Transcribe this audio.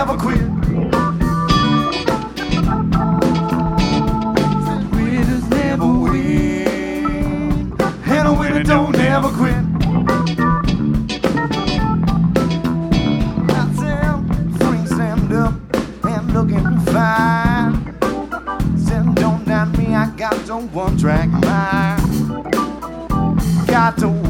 never quit. Winners never win, and a winner don't never quit. I said, swing stand up and looking fine. Said, don't doubt me, I got the one track mind. Got to